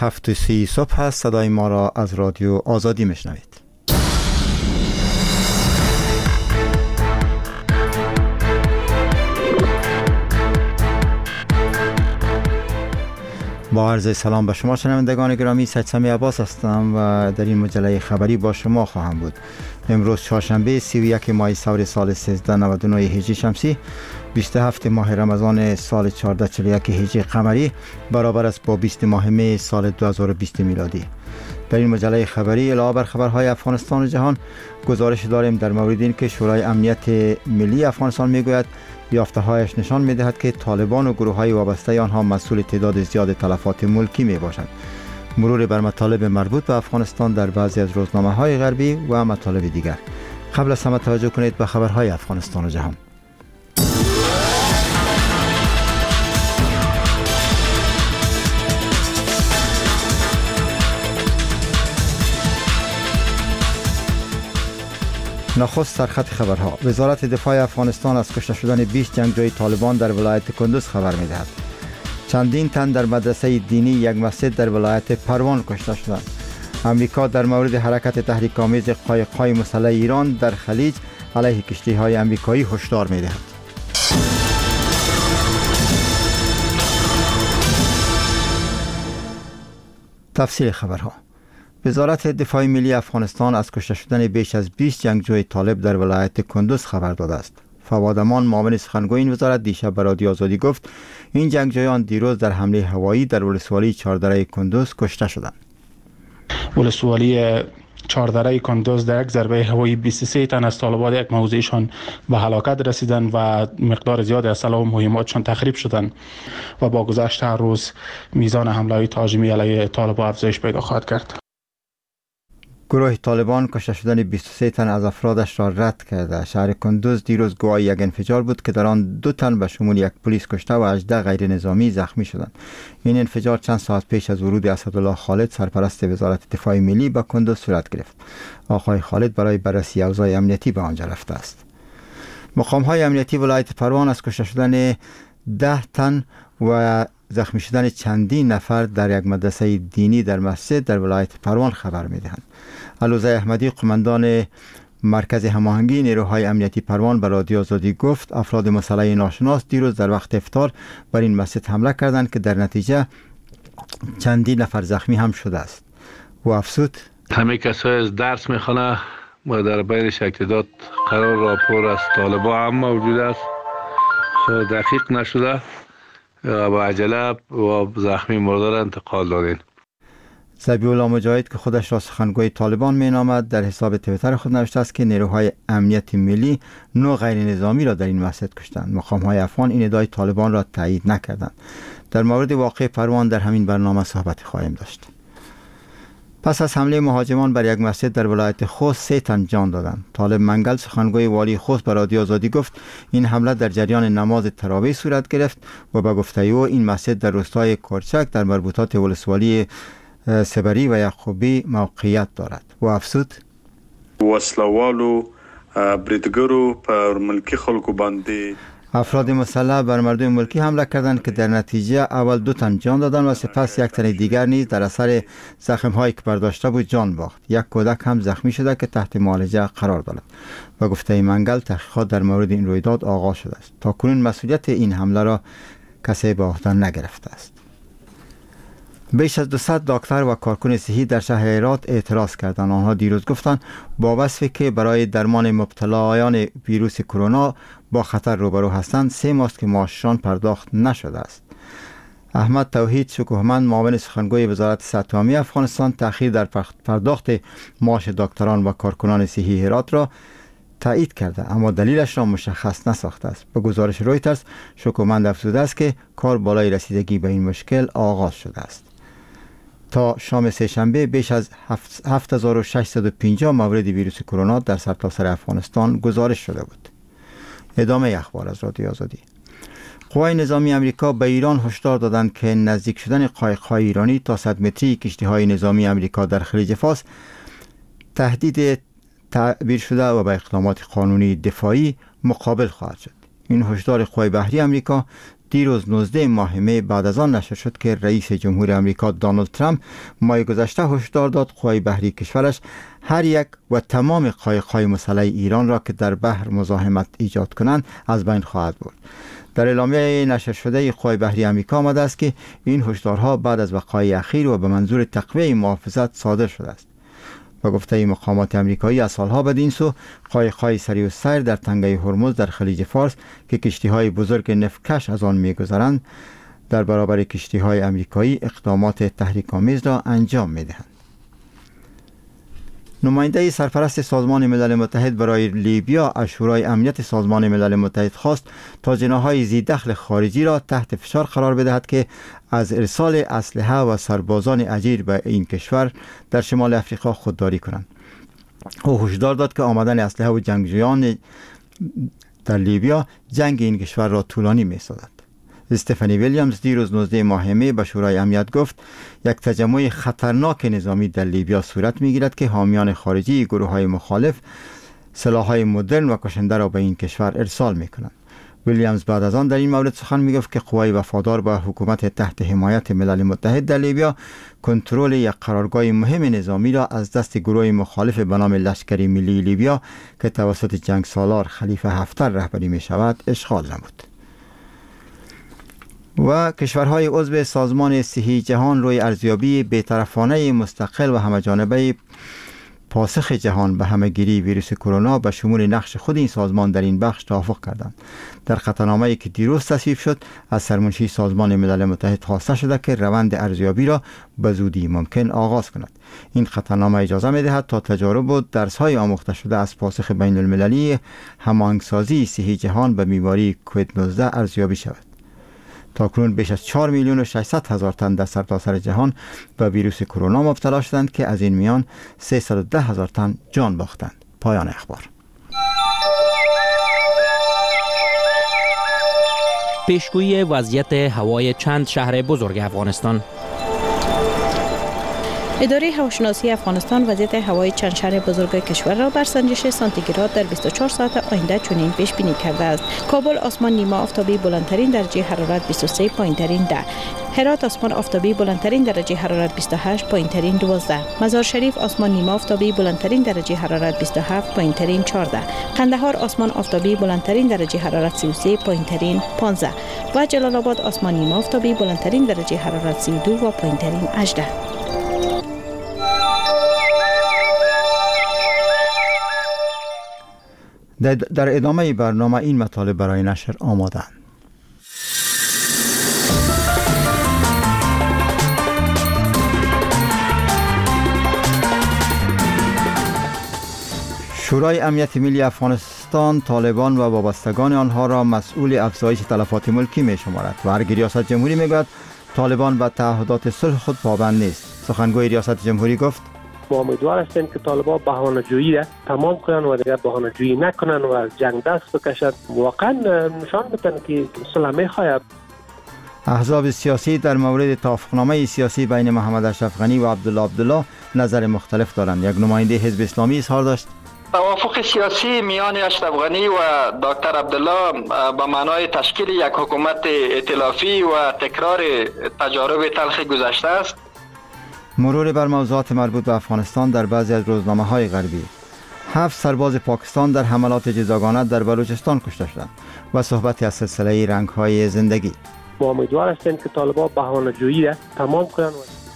7:30 صبح است. صدای ما را از رادیو آزادی میشنوید. با عرض سلام به شما شنوندگان گرامی، سید سمی عباس هستم و در این مجله خبری با شما خواهم بود. امروز چهارشنبه 31 ماه سور سال 1399 هجری شمسی، 27 ماه رمضان سال 1441 هجری قمری، برابر است با 20 ماه می سال 2020 میلادی. در این مجله خبری علاوه بر خبرهای افغانستان و جهان، گزارش داریم در مورد این که شورای امنیت ملی افغانستان میگوید یافته‌هایش نشان می‌دهد که طالبان و گروه‌های وابسته آنها مسئول تعداد زیاد تلفات ملکی میباشند. مرور بر مطالب مربوط به افغانستان در بعضی از روزنامه‌های غربی و مطالب دیگر. قبل از همه توجه کنید به خبرهای افغانستان و جهان. نخست سرخط خبرها. وزارت دفاع افغانستان از کشته شدن 20 جنگجوی طالبان در ولایت کندوز خبر می‌دهد. چندین تن در مدرسه دینی یک مسجد در ولایت پروان کشته شدند. امریکا در مورد حرکت تحریک‌آمیز قایق‌های مسلح ایران در خلیج علیه کشتی‌های امریکایی هشدار می‌دهد. تفصیل خبرها. وزارت دفاع ملی افغانستان از کشته شدن بیش از 20 جنگجوی طالب در ولایت کندوز خبر داده است. فواد امان، معاون سخنگوی این وزارت، دیشب به رادیو آزادی گفت این جنگجویان دیروز در حمله هوایی در ولسوالی چهاردره کندوز کشته شدند. ولسوالی چهاردره کندوز در یک ضربه هوایی 23 تن از طالبان یک موضعشان به هلاکت رسیدند و مقدار زیادی از سلاح و مهماتشان تخریب شدند و با گذشت هر روز میزان حمله تهاجمی علیه طالبان افزایش پیدا خواهد کرد. گروه طالبان کشته شدن 23 تن از افرادش را رد کرده. شهر کندوز دیروز گواه یک انفجار بود که در آن 2 تن به شمول یک پلیس کشته و 18 غیر نظامی زخمی شدند. این انفجار چند ساعت پیش از ورود اسدالله خالد، سرپرست وزارت دفاع ملی، به کندوز صورت گرفت. آقای خالد برای بررسی اوضاع امنیتی به آنجا رفته است. مقام‌های امنیتی ولایت پروان از کشته شدن 10 تن و زخمی شدن چندین نفر در یک مدرسه دینی در مسجد در ولایت پروان خبر می‌دهند. علوزه احمدی، قماندان مرکز هماهنگی نیروهای امنیتی پروان، به رادیو آزادی گفت افراد مسلح ناشناس دیروز در وقت افطار بر این مسجد حمله کردند که در نتیجه چندین نفر زخمی هم شده است. و افزود همه کسایی از درس میخوانه و در بینش تعداد قرار راپور از طالبان هم موجود است، دقیق نشده و با عجله و زخمی مرده را انتقال دادین. ذبیح‌الله مجاهد که خودش را سخنگوی طالبان مینامد در حساب توییتر خود نوشته است که نیروهای امنیت ملی 9 غیر نظامی را در این مسجد کشتند. مقام‌های افغان این ادعای طالبان را تایید نکردند. در مورد واقعه پروان در همین برنامه صحبت خواهیم داشت. پس از حمله مهاجمان بر یک مسجد در ولایت خوست 3 تن جان دادند. طالب منگل، سخنگوی والی خوست، به رادیو آزادی گفت این حمله در جریان نماز تراویح صورت گرفت و به گفته او این مسجد در روستای کرچک در مربوطات ولسوالی سبری و یعقوبی موقعیت دارد. و افزود وسلوالو بریدگرو پر ملکی خلکو باندې افراد مسلح بر مردم ملکی حمله کردند که در نتیجه اول 2 تن جان دادند و سپس 1 تن دیگر نیز در اثر زخم‌هایی که برداشته بود جان باخت. یک کودک هم زخمی شده که تحت معالجه قرار دارد. و گفته منگل تحقیقات در مورد این رویداد آغاز شده است. تاکنون مسئولیت این حمله را کسی به عهده نگرفته است. بیش از 200 دکتر و کارکن صحی در شهر هرات اعتراض کردند. آنها دیروز گفتند با وصفی که برای درمان مبتلایان ویروس کرونا با خطر روبرو هستند 3 ماه است که معاششان پرداخت نشده است. احمد توحید شکوهمند، معاون سخنگوی وزارت صحت عامه افغانستان، تأخیر در پرداخت معاش دکتران و کارکنان صحی هرات را تایید کرده، اما دلیلش را مشخص نساخته است. به گزارش رویترز، شکوهمند افزوده است که کار بالای رسیدگی به این مشکل آغاز شده است. تا شام سه‌شنبه بیش از 7650 مورد ویروس کرونا در سرتاسر افغانستان گزارش شده بود. ادامه اخبار از رادیو آزادی. قوای نظامی امریکا به ایران هشدار دادند که نزدیک شدن قایق‌های ایرانی تا 100 متری کشتی‌های نظامی امریکا در خلیج فارس تهدید تعبیر شده و با اقدامات قانونی دفاعی مقابل خواهد شد. این هشدار قوای بحری امریکا دیروز 19 ماه می بعد از آن نشر شد که رئیس جمهور امریکا دونالد ترامپ ماه گذشته هشدار داد قوای بحری کشورش هر یک و تمام قایق‌های مسلح ایران را که در بحر مزاحمت ایجاد کنند از بین خواهد برد. در اعلامیه نشر شده قوای بحری آمریکا آمده است که این هشدارها بعد از وقایع اخیر و به منظور تقویه محافظت صادر شده است. با گفته مقامات امریکایی از سالها بدین سو قایق‌های سریع السیر در تنگه هرمز در خلیج فارس که کشتی‌های بزرگ نفتکش از آن می‌گذرند در برابر کشتی‌های امریکایی اقدامات تحریک‌آمیز را انجام می‌دهند. نماینده سرپرست سازمان ملل متحد برای لیبیا از شورای امنیت سازمان ملل متحد خواست تا جناح‌های ذی‌دخل خارجی را تحت فشار قرار بدهد که از ارسال اسلحه و سربازان اجیر به این کشور در شمال افریقا خودداری کنند. او هشدار داد که آمدن اسلحه و جنگجویان در لیبیا جنگ این کشور را طولانی می‌سازد. استفانی ویلیامز دیروز 19 ماه می به شورای امنیت گفت یک تجمع خطرناک نظامی در لیبیا صورت می‌گیرد که حامیان خارجی گروه‌های مخالف سلاح‌های مدرن و کشنده را به این کشور ارسال می‌کنند. ویلیامز بعد از آن در این مورد سخن می‌گفت که قوای وفادار به حکومت تحت حمایت ملل متحد در لیبیا کنترل یک قرارگاه مهم نظامی را از دست گروه مخالف به نام لشکر ملی لیبیا که توسط جنگ سالار خلیفه حفتر رهبری می‌شود اشغال نمود. و کشورهای عضو سازمان صحی جهان روی ارزیابی بی‌طرفانه مستقل و همه‌جانبه پاسخ جهان به همه‌گیری ویروس کرونا به شمول نقش خود این سازمان در این بخش توافق کردند. در خطرنامه‌ای که دیروز تصویب شد از سرمنشی سازمان ملل متحد خواسته شده که روند ارزیابی را به زودی ممکن آغاز کند. این خطرنامه اجازه می‌دهد تا تجارب و درس‌های آموخته شده از پاسخ بین‌المللی هماهنگسازی صحی جهان به بیماری کووید 19 ارزیابی شود. تاکنون بیش از 4,600,000 تن در سرتاسر جهان به ویروس کرونا مبتلا شدند که از این میان 310,000 تن جان باختند. پایان اخبار. پیشگویی وضعیت هوای چند شهر بزرگ افغانستان. اداره هواشناسی افغانستان وضعیت هوای چند شهر بزرگ کشور را بر سنجش سانتیگراد در 24 ساعت آینده چنین پیش بینی کرده است. کابل آسمان نیمه آفتابی بلندترین درجه حرارت 23، پایینترین 10. هرات آسمان آفتابی بلندترین درجه حرارت 28، پایینترین 12. مزار شریف آسمان نیمه آفتابی بلندترین درجه حرارت 27، پایینترین 14. قندهار آسمان آفتابی بلندترین درجه حرارت 33، پایینترین 15. و جلال آباد آسمان نیمه آفتابی بلندترین درجه حرارت 32 و پایینترین 18. در ادامه برنامه این مطالب برای نشر آماده‌اند. شورای امنیت ملی افغانستان طالبان و وابستگان آنها را مسئول افزایش تلفات ملکی می شمارد و هرگاه ریاست جمهوری می گوید طالبان به تعهدات صلح خود پابند نیست. سخنگوی ریاست جمهوری گفت ما امیدوار هستیم که طالبان بهانه‌جویی را تمام کنند و دیگر بهانه‌جویی نکنند و از جنگ دست بکشند. واقعا نشان بدن که صلح می‌خواهد. احزاب سیاسی در مورد توافقنامه سیاسی بین محمد اشرف غنی و عبدالله نظر مختلف دارند. یک نماینده حزب اسلامی اظهار داشت توافق سیاسی میان اشرف غنی و دکتر عبدالله به معنای تشکیل یک حکومت ائتلافی و تکرار تجارب تلخ گذشته است. مرور بر موضوعات مربوط به افغانستان در بعضی از روزنامه‌های غربی. 7 سرباز پاکستان در حملات جزاگانه در بلوچستان کشته شدند و صحبت از سلسله رنگ‌های زندگی. ما امیدوار هستیم که طالبان بهانه‌جویی را تمام کنند.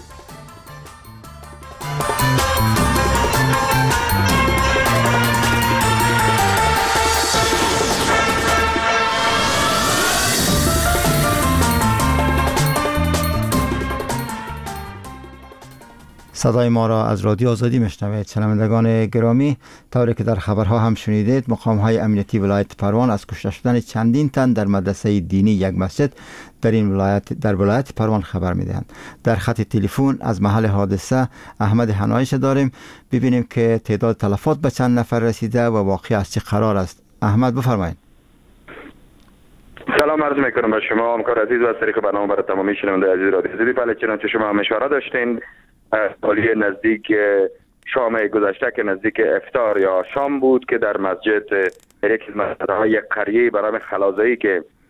صدای ما را از رادیو آزادی میشنوید. شنوندگان گرامی، طوری که در خبرها هم شنیدید، مقام‌های امنیتی ولایت پروان از کشته شدن چندین تن در مدرسه دینی یک مسجد در ولایت پروان خبر میدهند. در خط تلفن از محل حادثه احمد حنایش داریم. ببینیم که تعداد تلفات به چند نفر رسیده و واقعی از چه قرار است. احمد بفرمایید. سلام عرض میکنم به شما همکار عزیز و از طریق برنامه برای تمامی شنونده عزیز رادیو آزادی. بله، چنانچه شما هم اشاره داشتین، حالی نزدیک شام گذشته که نزدیک افطار یا شام بود که در مسجد یک از مسجدهای یک قریه برای خلازایی که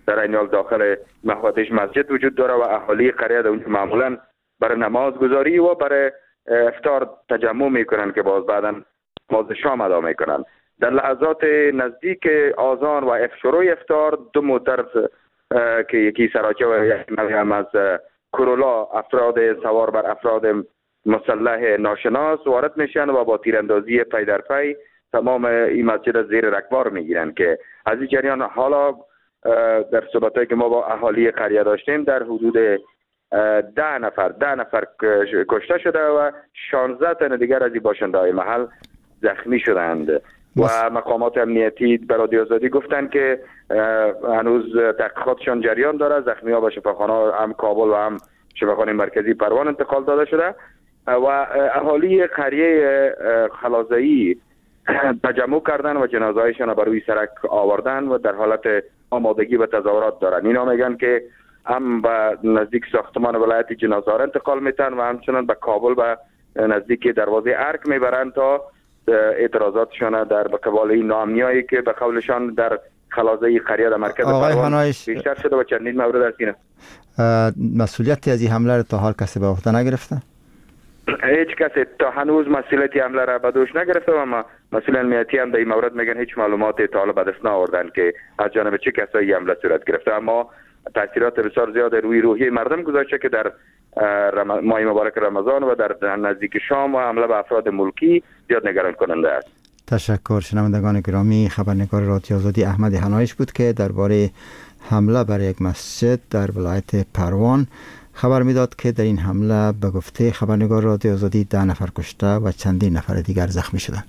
در این حال داخل محوطه مسجد وجود داره و اهالی قریه در اونجا معمولا برای نماز گذاری و برای افطار تجمع میکنن که باز بعدا نماز شام ادا میکنن. در لحظات نزدیک آذان و شروع افطار دو موتر که یکی سراچه و یکی هم از کرولا افراد سوار بر افراد مسلح ناشناس وارد میشن و با تیراندازی پی در پی تمام این مسجد زیر رگبار میگیرن که از این جریان حالا در صحبتایی که ما با اهالی قریه داشتیم در حدود 10 نفر کشته شده و 16 تن دیگر از این باشنده های محل زخمی شدند و مقامات امنیتی به رادیو آزادی گفتند که هنوز تحقیقاتشان جریان داره. زخمی ها به شفاخانه هم کابل و هم شفاخانه مرکزی پروان انتقال داده شده و اهالی قریه خلازایی تجمع کردن و جنازه هایشان بر روی سرک آوردن و در حالت آمادگی به تظاهرات دارن. اینا میگن که هم به نزدیک ساختمان ولایت جنازه ها انتقال میتن و همچنان به کابل و نزدیک دروازه ارک میبرن تا اعتراضاتشان در قبال این ناامنیایی که به قولشان در خلازه قریه در مرکز پروان بیشتر شده و چندین مورد است. مسئولیتی از این حمله را تا حال کسی به عهده نگرفته؟ هیچ کسی تا هنوز مسئولیت حمله را به دوش نگرفته و مسئول امنیتی هم در این مورد میگن هیچ معلوماتی تا حالا به دست نآوردن که از جانب چه کسایی حمله صورت گرفته، اما تاثیرات بسیار زیاد روی روحی مردم گذاشته که در ماه مبارک رمضان و در نزدیک شام و حمله به افراد ملکی زیاد نگران کننده است. تشکر. شنوندگان گرامی، خبرنگار رادیو آزادی احمد حنایش بود که درباره حمله بر یک مسجد در ولایت پروان خبر میداد که در این حمله به گفته خبرنگار رادیو آزادی 10 نفر کشته و چندین نفر دیگر زخمی شدند.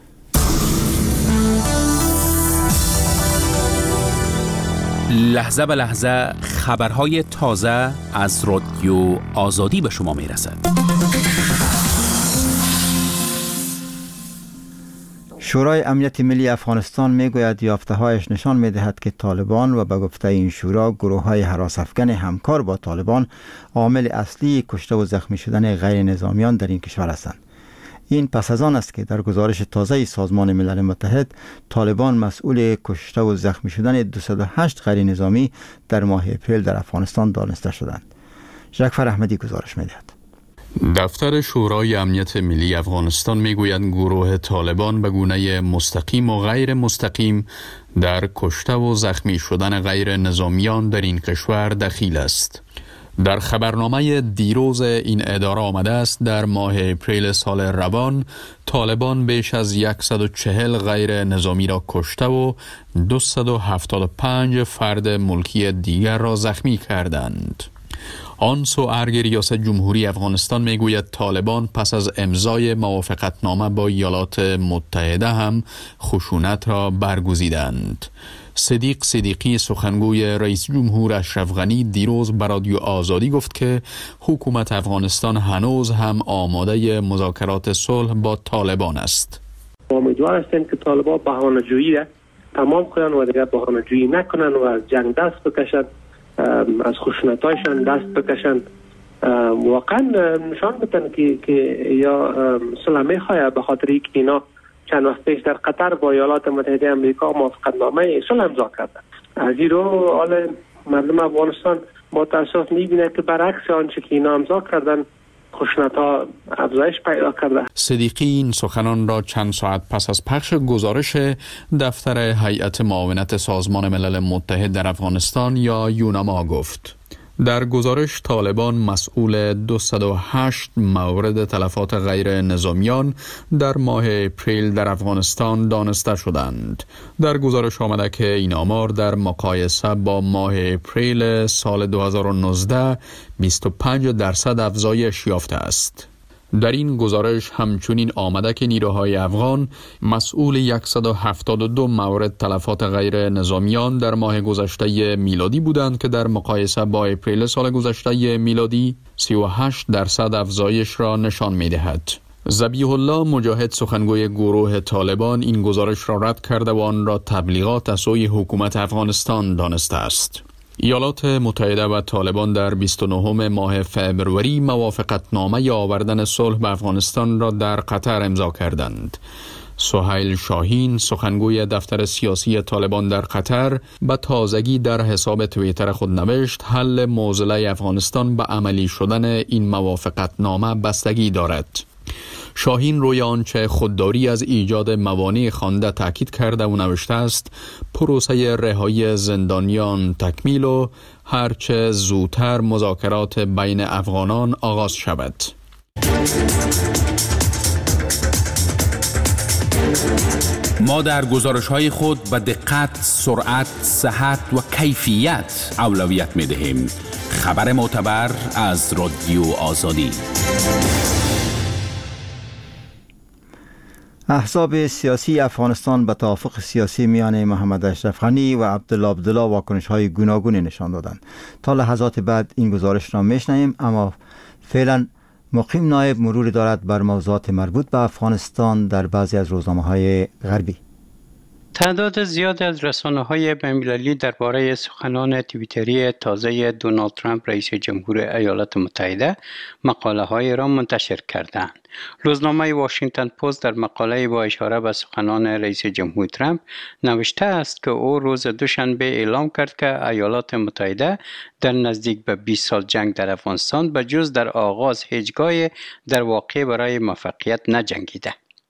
لحظه به لحظه خبرهای تازه از رادیو آزادی به شما میرسد. شورای امنیت ملی افغانستان میگوید یافته‌هایش نشان میدهد که طالبان و به گفته این شورا گروه‌های هراس افکن همکار با طالبان عامل اصلی کشته و زخمی شدن غیر نظامیان در این کشور هستند. این پس از آن است که در گزارش تازه سازمان ملل متحد طالبان مسئول کشته و زخمی شدن 208 غیر نظامی در ماه اپریل در افغانستان دانسته شدند. جعفر احمدی گزارش می‌دهد. دفتر شورای امنیت ملی افغانستان میگوید گروه طالبان به گونه مستقیم و غیر مستقیم در کشته و زخمی شدن غیر نظامیان در این کشور دخیل است. در خبرنامه دیروز این اداره آمده است در ماه اپریل سال روان طالبان بیش از 140 غیر نظامی را کشته و 275 فرد ملکی دیگر را زخمی کردند. آن سو ارگ ریاست جمهوری افغانستان میگوید طالبان پس از امضای موافقتنامه با ایالات متحده هم خشونت را برگزیدند. صدیق صدیقی سخنگوی رئیس جمهور اشرف غنی دیروز به رادیو آزادی گفت که حکومت افغانستان هنوز هم آماده مذاکرات صلح با طالبان است. امیدوار هستیم که طالبان بهانه‌جویی را تمام کنند و دیگر بهانه‌جویی نکنند و از جنگ دست بکشند، از خشونت‌هایشان دست بکشند. واقعا نشان بدن که یا صلح می‌خواهد، به خاطر اینکه اینا چند وقت پیش در قطر با ایالات متحده آمریکا موافقتنامه صلح امضا کردند. از این رو حال مردم افغانستان با تأسف می‌بینه که برعکس آنچه که اینا امضا کردن خشونت‌ها افزایش پیدا کرده. صدیقی این سخنان را چند ساعت پس از پخش گزارش دفتر هیئت معاونت سازمان ملل متحد در افغانستان یا یوناما گفت. در گزارش طالبان مسئول 208 مورد تلفات غیر نظامیان در ماه اپریل در افغانستان دانسته شدند. در گزارش آمده که این آمار در مقایسه با ماه اپریل سال 2019 25% افزایش یافته است. در این گزارش همچنین آمده که نیروهای افغان مسئول 172 مورد تلفات غیر نظامیان در ماه گذشته میلادی بودند که در مقایسه با اپریل سال گذشته میلادی 38% افزایش را نشان می‌دهد. ذبیح الله مجاهد سخنگوی گروه طالبان این گزارش را رد کرده و آن را تبلیغات از سوی حکومت افغانستان دانسته است. ایالات متحده و طالبان در 29 ماه فبروری موافقتنامه آوردن صلح به افغانستان را در قطر امضا کردند. سهیل شاهین سخنگوی دفتر سیاسی طالبان در قطر به تازگی در حساب توییتر خود نوشت حل معضله افغانستان به عملی شدن این موافقتنامه بستگی دارد. شاهین روی آنچه خودداری از ایجاد موانع خوانده تاکید کرده و نوشته است پروسه رهایی زندانیان تکمیل و هرچه زودتر مذاکرات بین افغانان آغاز شود. ما در گزارش‌های خود به دقت، سرعت، صحت و کیفیت اولویت می‌دهیم. خبر معتبر از رادیو آزادی. احزاب سیاسی افغانستان به توافق سیاسی میان محمد اشرف غنی و عبدالله واکنش‌های گوناگونی نشان دادند. تا لحظات بعد این گزارش را میشنویم، اما فعلا مقیم نایب مروری دارد بر موضوعات مربوط به افغانستان در بعضی از روزنامه‌های غربی. تعداد زیاد از رسانه‌های بین‌المللی درباره سخنان توییتری تازه دونالد ترامپ رئیس جمهور ایالات متحده مقاله‌های را منتشر کردند. روزنامه واشنگتن پست در مقاله با اشاره به سخنان رئیس جمهور ترامپ نوشته است که او روز دوشنبه اعلام کرد که ایالات متحده در نزدیک به 20 سال جنگ در افغانستان به جز در آغاز هیچگاه در واقع برای موفقیت نجنگیده.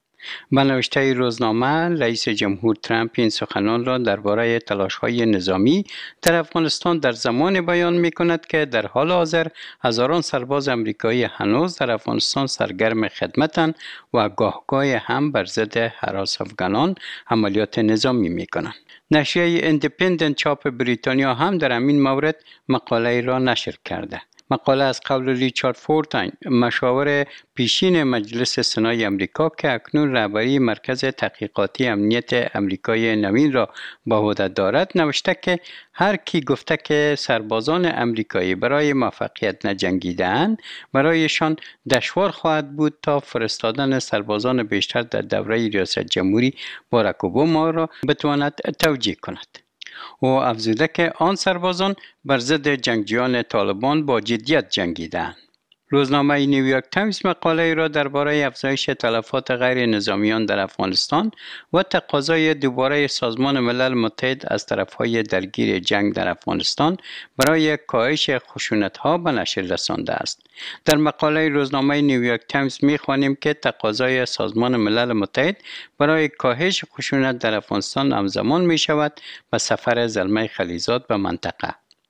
به نوشته روزنامه، رئیس جمهور ترامپ این سخنان را درباره تلاش‌های نظامی در افغانستان در زمان بیان می‌کند که در حال حاضر هزاران سرباز آمریکایی هنوز در افغانستان سرگرم خدمتند و گاهگاه هم بر ضد هراس افغانان عملیات نظامی می‌کنند. نشریه ایندیپندنت چاپ بریتانیا هم در همین مورد مقاله را نشر کرده. مقاله از قول ریچارد فورتاین، مشاور پیشین مجلس سنای امریکا که اکنون رهبری مرکز تحقیقاتی امنیت امریکای نوین را به عهده دارد، نوشته که هر کی گفته که سربازان امریکایی برای موفقیت نجنگیده‌اند، برایشان دشوار خواهد بود تا فرستادن سربازان بیشتر در دوره ریاست جمهوری باراک اوباما را بتواند توجیه کند. او افزوده که آن سربازان بر ضد جنگجویان طالبان با جدیت جنگیدند. روزنامه نیویورک تایمز مقاله را درباره افزایش تلفات غیر نظامیان در افغانستان و تقاضای دوباره سازمان ملل متحد از طرفهای درگیر جنگ در افغانستان برای کاهش خشونت‌ها به نشر رسانده است. در مقاله روزنامه نیویورک تایمز می‌خوانیم که تقاضای سازمان ملل متحد برای کاهش خشونت در افغانستان همزمان می‌شود با سفر زلمه خلیزاد به منطقه.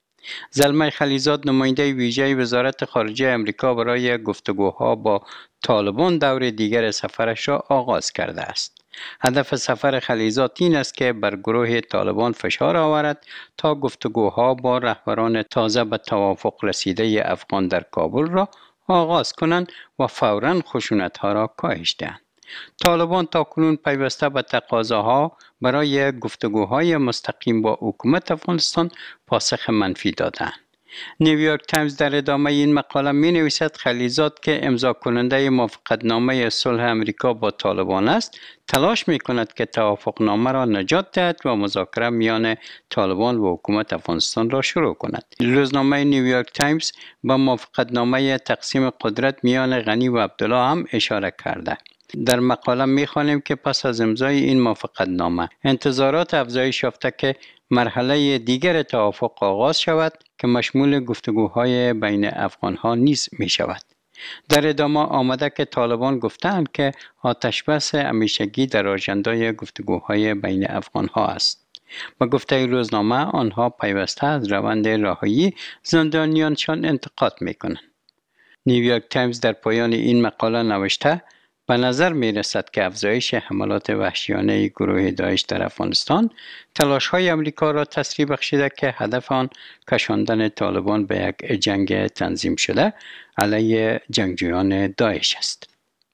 زلمه خلیزاد نماینده ویژه وزارت خارجه امریکا برای گفتگوها با طالبان دور دیگر سفرش را آغاز کرده است. هدف سفر خلیزاد این است که بر گروه طالبان فشار آورد تا گفتگوها با رهبران تازه به توافق رسیده افغان در کابل را آغاز کنند و فوراً خشونت‌ها را کاهش دهند. طالبان تاکنون پیوسته به تقاضاها برای گفتگوهای مستقیم با حکومت افغانستان پاسخ منفی دادند. نیویورک تایمز در ادامه این مقاله می نویسد خلیزاد که امضا کننده موافقتنامه صلح امریکا با طالبان است، تلاش می کند که توافقنامه را نجات دهد و مذاکره میان طالبان و حکومت افغانستان را شروع کند. روزنامه نیویورک تایمز با موافقتنامه تقسیم قدرت میان غنی و عبدالله هم اشاره کرده. در مقاله می‌خوانیم که پس از امضای این موافقتنامه انتظارات افزایش یافته که مرحله دیگر توافق آغاز شود که مشمول گفتگوهای بین افغان‌ها نیز می‌شود. در ادامه آمده که طالبان گفتند که آتشبس همیشگی در آژندای گفتگوهای این افغان‌ها است. با گفته روزنامه آنها پیوسته از روند رهایی زندانیانشان انتقاد می‌کنند. نیویورک تایمز در پایان این مقاله نوشته به نظر می رسد که افزایش حملات وحشیانه گروه داعش در افغانستان تلاش‌های امریکا را تسریع بخشیده که هدف آن کشاندن طالبان به یک جنگ تنظیم شده علیه جنگجویان داعش است.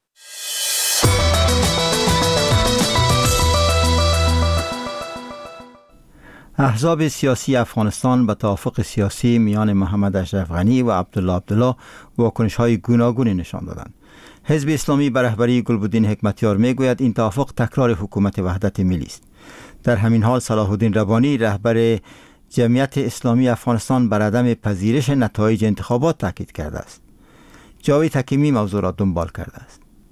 احزاب سیاسی افغانستان به توافق سیاسی میان محمد اشرف غنی و عبدالله واکنش‌های گوناگونی نشان دادند. حزب اسلامی به رهبری گلبدین حکمتیار میگوید این توافق تکرار حکومت وحدت ملی است. در همین حال صلاح الدین ربانی رهبر جمعیت اسلامی افغانستان بر عدم پذیرش نتایج انتخابات تاکید کرده است. جاوید حکیمی موضوع را دنبال کرده است.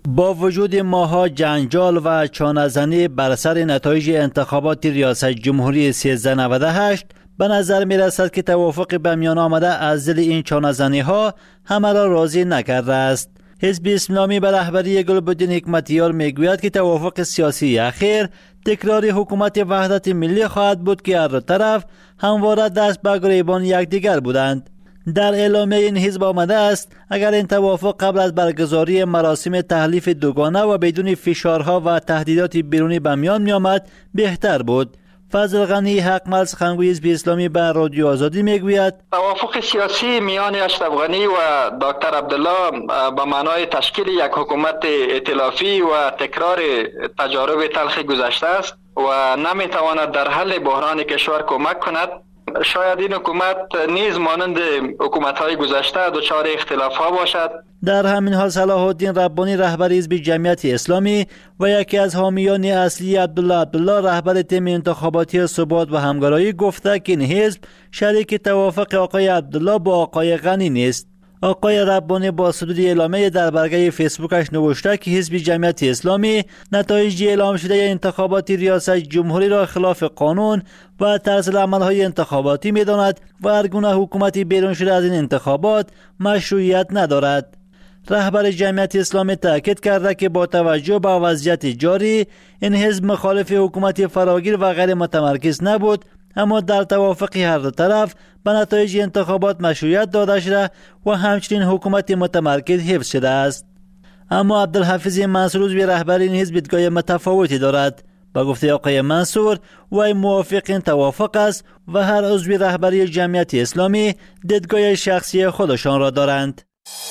با وجود ماها جنجال و چانه‌زنی بر سر نتایج انتخابات ریاست جمهوری 1398 به نظر می رسد که توافق به میان آمده از دل این چانه‌زنی ها همه را راضی نکرده است. حزب اسلامی به رهبری گلبدین حکمتیار می گوید که توافق سیاسی اخیر تکرار حکومت وحدت ملی خواهد بود که هر دو طرف همواره دست به گریبان یکدیگر بودند. در اعلامیه این حزب آمده است اگر این توافق قبل از برگزاری مراسم تحلیف دوگانه و بدون فشارها و تهدیدات بیرونی به میان می آمد بهتر بود. فضل غنی حقمل سخنگوی حزب اسلامی به رادیو آزادی میگوید توافق سیاسی میان اشرف غنی و دکتر عبدالله به معنای تشکیل یک حکومت ائتلافی و تکرار تجارب تلخ گذشته است و نمیتواند در حل بحران کشور کمک کند. شاید این حکومت نیز مانند حکومت‌های گذشته دچار اختلاف‌ها باشد. در همین حال صلاح الدین ربانی رهبر حزب جمعیت اسلامی و یکی از حامیان اصلی عبدالله رهبر تیم انتخاباتی ثبات و همگرایی گفته که این حزب شریک توافق آقای عبدالله با آقای غنی نیست. آقای ربانی با صدور اعلامیه در برگه فیسبوکش نوشته که حزب جمعیت اسلامی نتایج اعلام شده انتخابات ریاست جمهوری را خلاف قانون و طرز عملهای انتخاباتی می‌داند و هر گونه حکومتی بیرون شده از این انتخابات مشروعیت ندارد. رهبر جمعیت اسلامی تاکید کرده که با توجه به وضعیت جاری این حزب مخالف حکومت فراگیر و غیر متمرکز نبود، اما در توافق هر دو طرف به نتایج انتخابات مشروعیت داده شده و همچنین حکومت متمرکز حفظ شده است. اما عبدالحفیظ منصور عضو رهبر این حزب دیدگاه متفاوتی دارد. با گفته آقای منصور وی موافق این توافق است و هر عضو رهبری جمعیت اسلامی دیدگاه شخصی خودشان را دارند.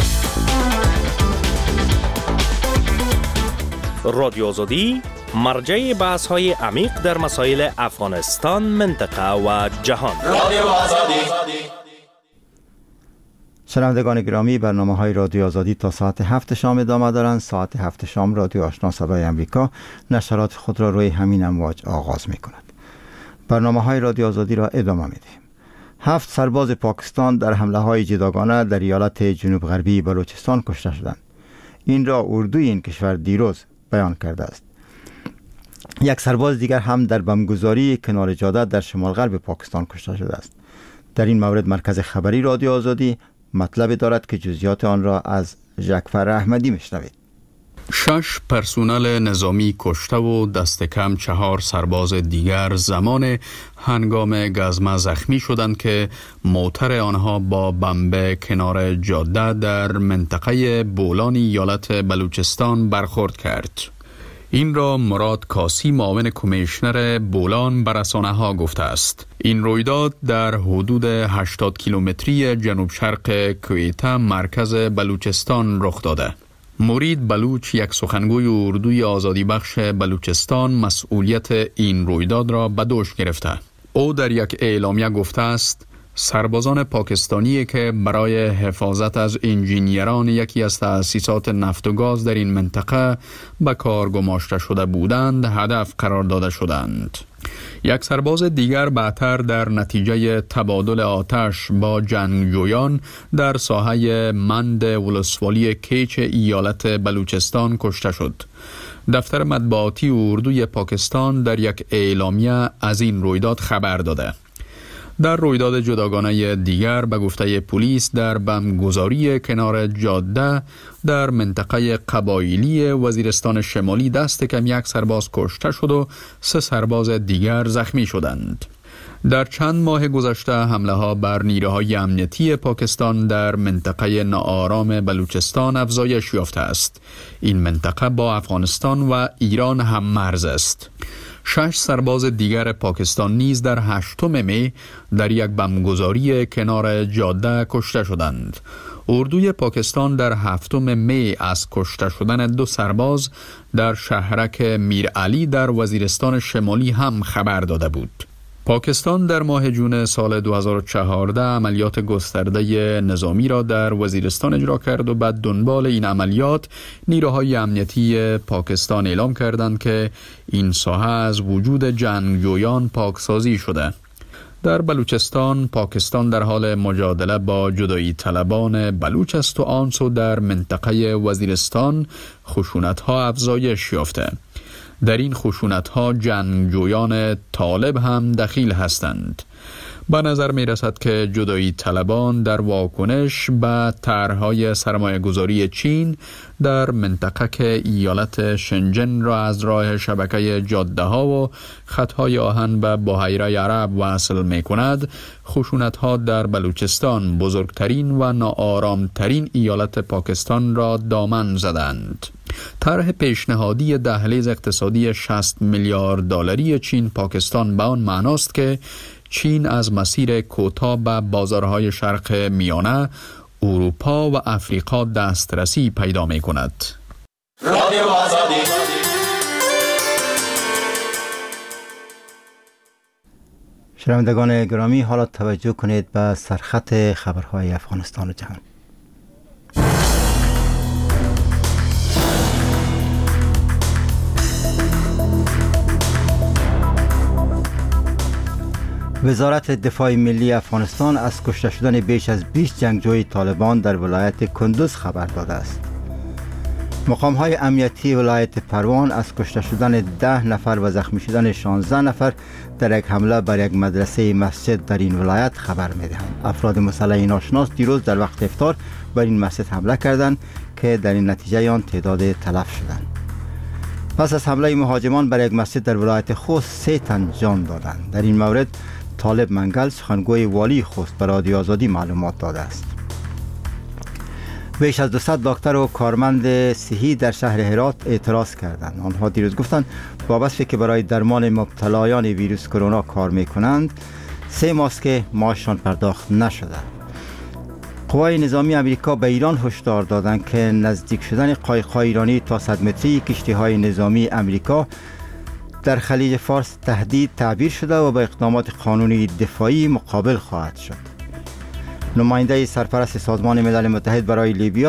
رادیو آزادی مرجع بحث های عمیق در مسائل افغانستان، منطقه و جهان. رادیو آزادی. شنوندگان گرامی، برنامه های رادیو آزادی تا ساعت 7 شام ادامه دارند. ساعت 7 شام رادیو آشنا صدای امریکا نشرات خود را روی همین امواج آغاز می کند. برنامه های رادیو آزادی را ادامه می دهیم. 7 سرباز پاکستان در حمله های جداگانه در ایالت جنوب غربی بلوچستان کشته شدند. این را اردوی این کشور دیروز بیان کرده است. یک سرباز دیگر هم در بمبگذاری کنار جاده در شمال غرب پاکستان کشته شده است. در این مورد مرکز خبری رادیو آزادی مطلب دارد که جزئیات آن را از جعفر احمدی میشنوید. 6 پرسنل نظامی کشته و دست کم 4 سرباز دیگر زمان هنگام گزمه زخمی شدند که موتر آنها با بمب کنار جاده در منطقه بولان ایالت بلوچستان برخورد کرد. این را مراد کاسی معاون کمیشنر بولان به رسانه‌ها گفته است. این رویداد در حدود 80 کیلومتری جنوب شرق کویته مرکز بلوچستان رخ داده. مرید بلوچ، یک سخنگوی اردوی آزادی بخش بلوچستان، مسئولیت این رویداد را به دوش گرفته. او در یک اعلامیه گفته است سربازان پاکستانی که برای حفاظت از انجینیران یکی از تأسیسات نفت و گاز در این منطقه به کار گماشته شده بودند هدف قرار داده شدند. یک سرباز دیگر بعدتر در نتیجه تبادل آتش با جنگجویان در ساحه مند ولسوالی کیچ ایالت بلوچستان کشته شد. دفتر مطبوعاتی اردوی پاکستان در یک اعلامیه از این رویداد خبر داده. در رویداد جداگانه دیگر به گفته پلیس در بمبگذاری کنار جاده در منطقه قبایلی وزیرستان شمالی دست کم 1 سرباز کشته شد و 3 سرباز دیگر زخمی شدند. در چند ماه گذشته حمله ها بر نیروهای امنیتی پاکستان در منطقه ناآرام بلوچستان افزایش یافته است. این منطقه با افغانستان و ایران هم مرز است. 6 سرباز دیگر پاکستان نیز در 8 می در یک بمبگذاری کنار جاده کشته شدند. اردوی پاکستان در 7 می از کشته شدن 2 سرباز در شهرک میرعلی در وزیرستان شمالی هم خبر داده بود. پاکستان در ماه جون سال 2014 عملیات گسترده نظامی را در وزیرستان اجرا کرد و بعد دنبال این عملیات نیروهای امنیتی پاکستان اعلام کردند که این ساحه از وجود جنگجویان پاکسازی شده. در بلوچستان، پاکستان در حال مجادله با جدایی طلبان بلوچ است و آن سو در منطقه وزیرستان خشونت‌ها افزایش یافته. در این خشونت‌ها جنگجویان طالب هم دخیل هستند. به نظر می رسد که جدایی طلبان در واکنش به طرح‌های سرمایه‌گذاری چین در منطقه که ایالت شنجن را از راه شبکه جاده‌ها و خطهای آهن به بحیره عرب وصل می کند، خشونت‌ها در بلوچستان، بزرگترین و ناآرامترین ایالت پاکستان را دامن زدند. طرح پیشنهادی دهلیز اقتصادی 60 میلیارد دلاری چین پاکستان به آن معناست که چین از مسیر کوتاه به بازارهای شرق میانه، اروپا و افریقا دسترسی پیدا می کند. شنوندگان گرامی، حالا توجه کنید به سرخط خبرهای افغانستان و جهان. وزارت دفاع ملی افغانستان از کشته شدن بیش از 20 جنگجوی طالبان در ولایت کندوز خبر داده است. مقام‌های امنیتی ولایت پروان از کشته شدن 10 نفر و زخمی شدن 16 نفر در یک حمله بر یک مدرسه مسجد در این ولایت خبر می‌دهند. افراد مسلح ناشناس دیروز در وقت افطار بر این مسجد حمله کردند که در این نتیجه آن تعداد تلف شدند. پس از حمله مهاجمان بر یک مسجد در ولایت خوست 3 تن جان دادند. در این مورد طالب منگل، سخنگوی والی خوست، به رادیو آزادی معلومات داده است. بیش از 200 دکتر و کارمند صحی در شهر هرات اعتراض کردند. آنها دیروز گفتند با وصفی که برای درمان مبتلایان ویروس کرونا کار میکنند 3 ماه است که معاششان پرداخت نشده. قوای نظامی امریکا به ایران هشدار دادند که نزدیک شدن قایق‌های ایرانی تا 100 متری کشتی‌های نظامی امریکا در خلیج فارس تهدید تعبیر شده و با اقدامات قانونی دفاعی مقابل خواهد شد. نماینده سرپرست سازمان ملل متحد برای لیبیا